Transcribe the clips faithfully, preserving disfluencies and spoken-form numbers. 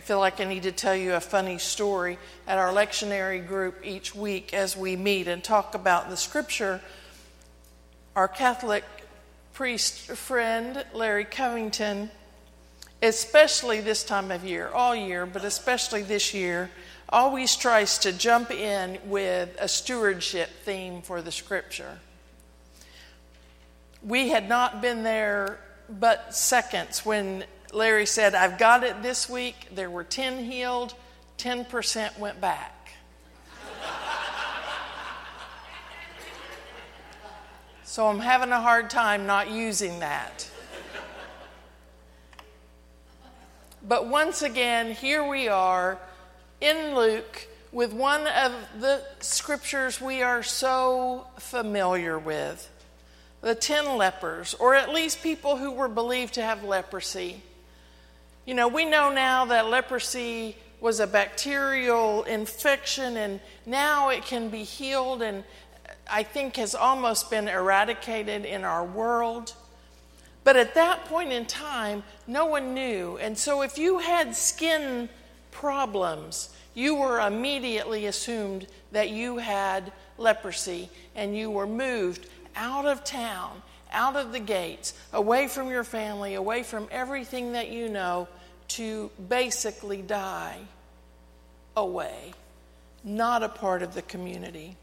I feel like I need to tell you a funny story. At our lectionary group each week as we meet and talk about the scripture, our Catholic priest friend, Larry Covington, especially this time of year, all year, but especially this year, always tries to jump in with a stewardship theme for the scripture. We had not been there but seconds when Larry said, I've got it this week. There were ten healed, ten percent went back. So I'm having a hard time not using that. But once again, here we are in Luke with one of the scriptures we are so familiar with. The ten lepers, or at least people who were believed to have leprosy. You know, we know now that leprosy was a bacterial infection, and now it can be healed, and I think has almost been eradicated in our world. But at that point in time, no one knew. And so if you had skin problems, you were immediately assumed that you had leprosy, and you were moved out of town, out of the gates, away from your family, away from everything that you know, to basically die away, not a part of the community.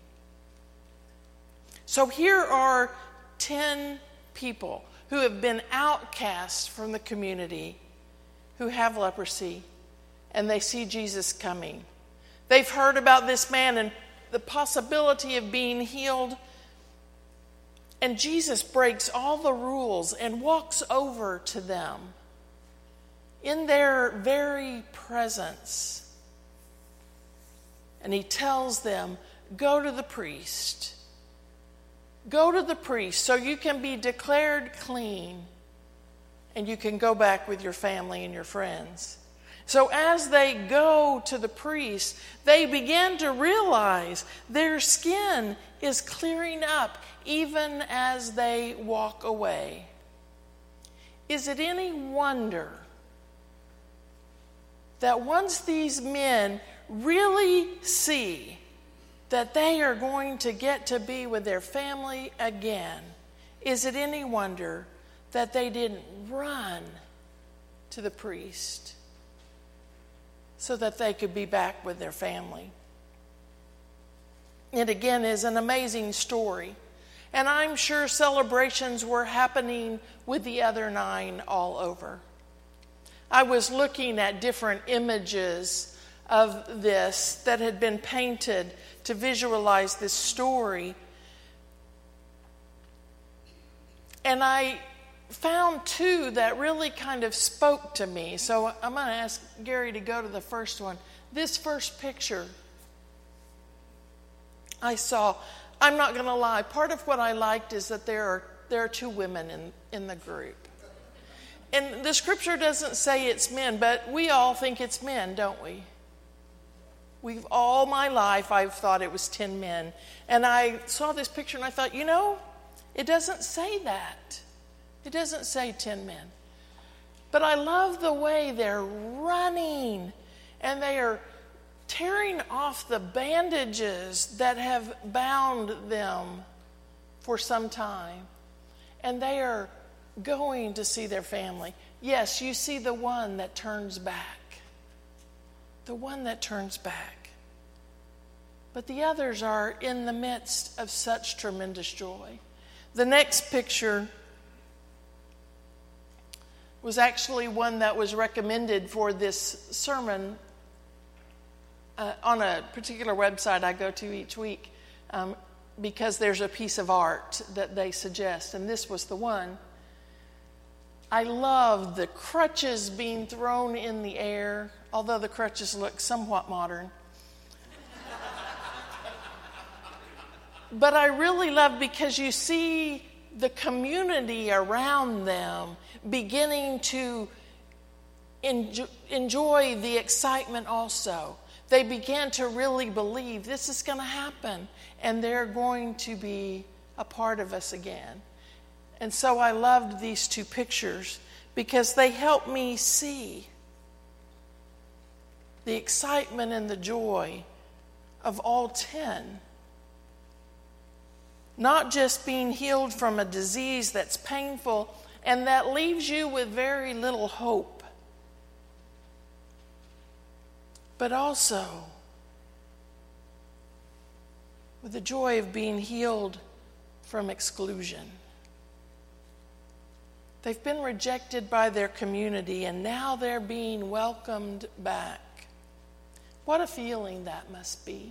So here are ten people who have been outcast from the community, who have leprosy, and they see Jesus coming. They've heard about this man and the possibility of being healed. And Jesus breaks all the rules and walks over to them in their very presence. And he tells them, go to the priest. Go to the priest so you can be declared clean and you can go back with your family and your friends. So as they go to the priest, they begin to realize their skin is clearing up even as they walk away. Is it any wonder that once these men really see that they are going to get to be with their family again, is it any wonder that they didn't run to the priest so that they could be back with their family? It again is an amazing story. And I'm sure celebrations were happening with the other nine all over. I was looking at different images of this that had been painted to visualize this story. And I found two that really kind of spoke to me. So I'm going to ask Gary to go to the first one. This first picture I saw, I'm not going to lie, part of what I liked is that there are there are two women in, in the group. And the scripture doesn't say it's men, but we all think it's men, don't we? We've all my life I've thought it was ten men. And I saw this picture and I thought, you know, it doesn't say that. It doesn't say ten men. But I love the way they're running and they are tearing off the bandages that have bound them for some time. And they are going to see their family. Yes, you see the one that turns back. The one that turns back. But the others are in the midst of such tremendous joy. The next picture was actually one that was recommended for this sermon uh, on a particular website I go to each week um, because there's a piece of art that they suggest, and this was the one. I love the crutches being thrown in the air, although the crutches look somewhat modern. But I really love because you see the community around them beginning to enjoy, enjoy the excitement also. They began to really believe this is going to happen and they're going to be a part of us again. And so I loved these two pictures because they helped me see the excitement and the joy of all ten. Not just being healed from a disease that's painful and that leaves you with very little hope, but also with the joy of being healed from exclusion. They've been rejected by their community, and now they're being welcomed back. What a feeling that must be.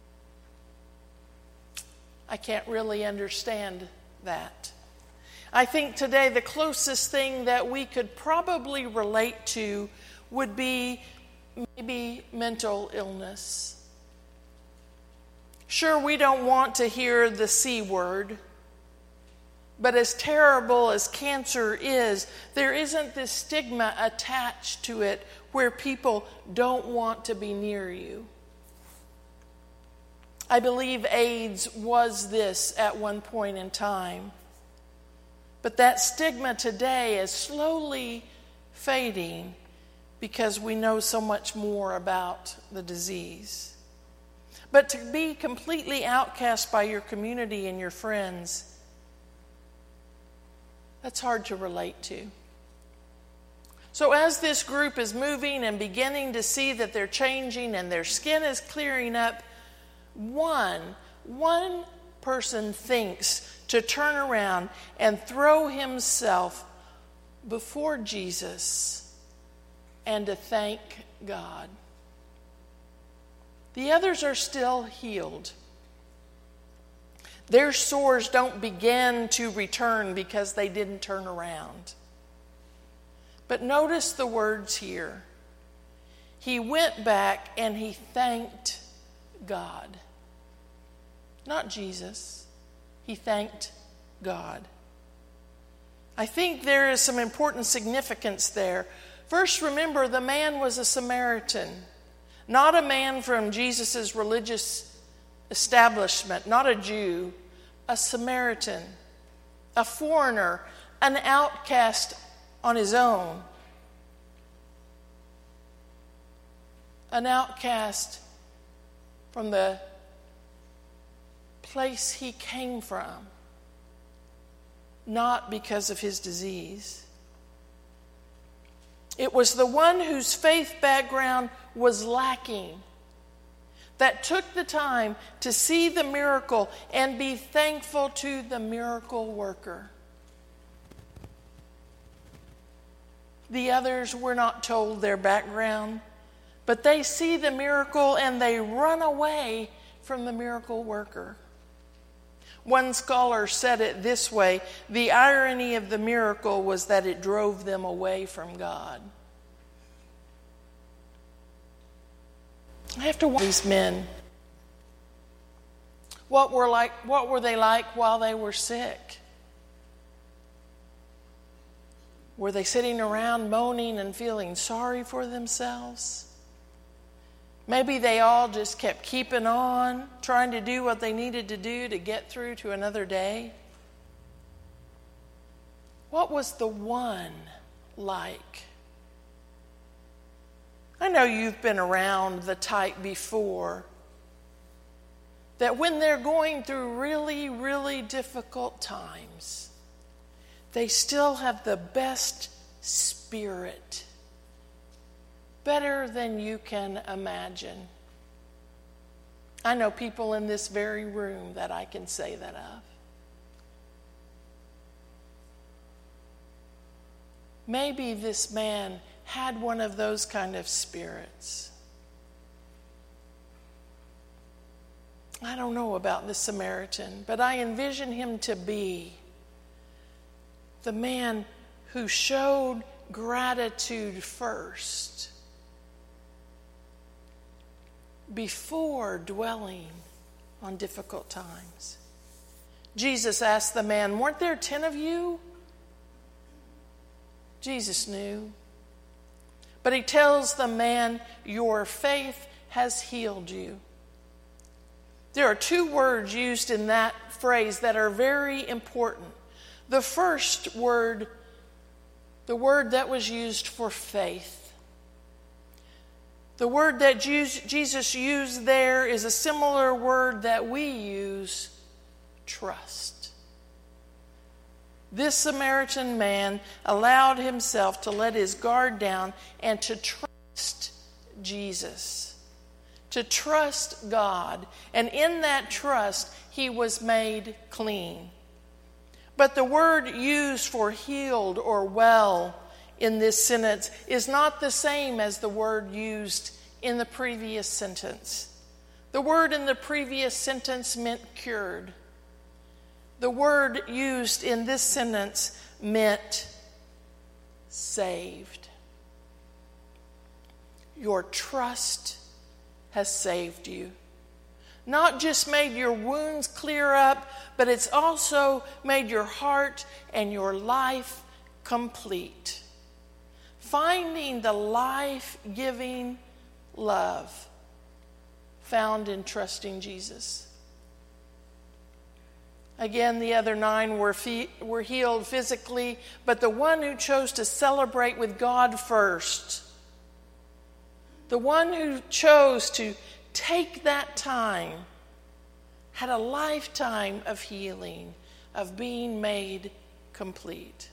I can't really understand that. I think today the closest thing that we could probably relate to would be maybe mental illness. Sure, we don't want to hear the C word, but as terrible as cancer is, there isn't this stigma attached to it where people don't want to be near you. I believe AIDS was this at one point in time, but that stigma today is slowly fading because we know so much more about the disease. But to be completely outcast by your community and your friends, that's hard to relate to. So as this group is moving and beginning to see that they're changing and their skin is clearing up, one, one person thinks to turn around and throw himself before Jesus and to thank God. The others are still healed. Their sores don't begin to return because they didn't turn around. But notice the words here. He went back and he thanked God. Not Jesus. He thanked God. I think there is some important significance there. First, remember the man was a Samaritan, not a man from Jesus' religious establishment, not a Jew, a Samaritan, a foreigner, an outcast on his own, an outcast from the place he came from, not because of his disease. It was the one whose faith background was lacking that took the time to see the miracle and be thankful to the miracle worker. The others were not told their background, but they see the miracle and they run away from the miracle worker. One scholar said it this way: the irony of the miracle was that it drove them away from God. I have to wonder these men. What were like? What were they like while they were sick? Were they sitting around moaning and feeling sorry for themselves? Maybe they all just kept keeping on, trying to do what they needed to do to get through to another day. What was the one like? I know you've been around the type before that when they're going through really, really difficult times, they still have the best spirit, better than you can imagine. I know people in this very room that I can say that of. Maybe this man had one of those kind of spirits. I don't know about the Samaritan, but I envision him to be the man who showed gratitude first before dwelling on difficult times. Jesus asked the man, "Weren't there ten of you?" Jesus knew. But he tells the man, "Your faith has healed you." There are two words used in that phrase that are very important. The first word, the word that was used for faith. The word that Jesus used there is a similar word that we use, trust. This Samaritan man allowed himself to let his guard down and to trust Jesus, to trust God. And in that trust, he was made clean. But the word used for healed or well in this sentence is not the same as the word used in the previous sentence. The word in the previous sentence meant cured. The word used in this sentence meant saved. Your trust has saved you. Not just made your wounds clear up, but it's also made your heart and your life complete. Finding the life-giving love found in trusting Jesus. Again, the other nine were, fe- were healed physically, but the one who chose to celebrate with God first, the one who chose to take that time, had a lifetime of healing, of being made complete.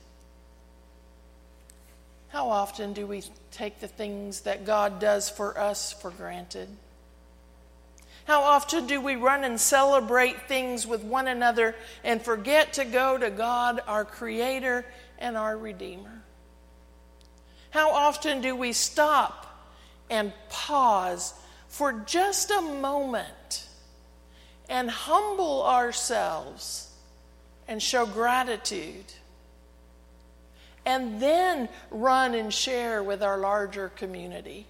How often do we take the things that God does for us for granted? How often do we run and celebrate things with one another and forget to go to God, our Creator and our Redeemer? How often do we stop and pause for just a moment and humble ourselves and show gratitude, and then run and share with our larger community?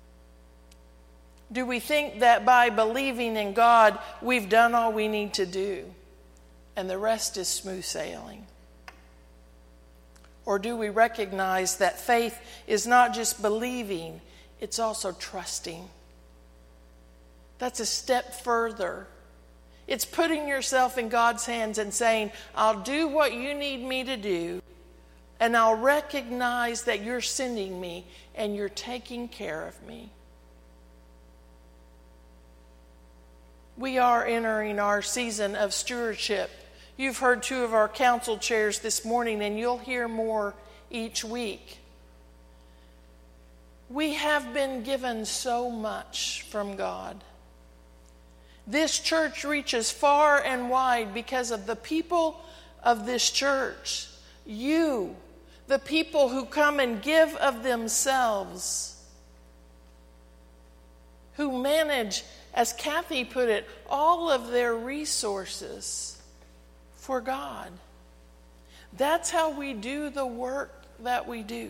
Do we think that by believing in God, we've done all we need to do, and the rest is smooth sailing? Or do we recognize that faith is not just believing, it's also trusting? That's a step further. It's putting yourself in God's hands and saying, I'll do what you need me to do, and I'll recognize that you're sending me and you're taking care of me. We are entering our season of stewardship. You've heard two of our council chairs this morning, and you'll hear more each week. We have been given so much from God. This church reaches far and wide because of the people of this church. You, the people who come and give of themselves, who manage, as Kathy put it, all of their resources for God. That's how we do the work that we do.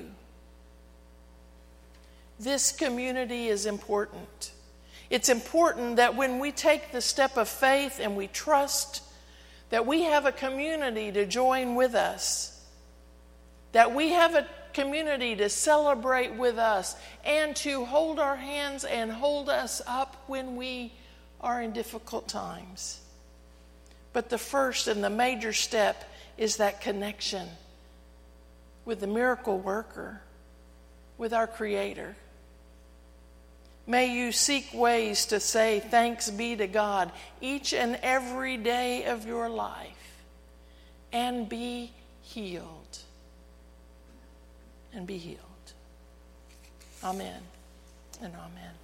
This community is important. It's important that when we take the step of faith and we trust that we have a community to join with us, that we have a community to celebrate with us and to hold our hands and hold us up when we are in difficult times. But the first and the major step is that connection with the miracle worker, with our Creator. May you seek ways to say thanks be to God each and every day of your life, and be healed. And be healed. Amen and amen.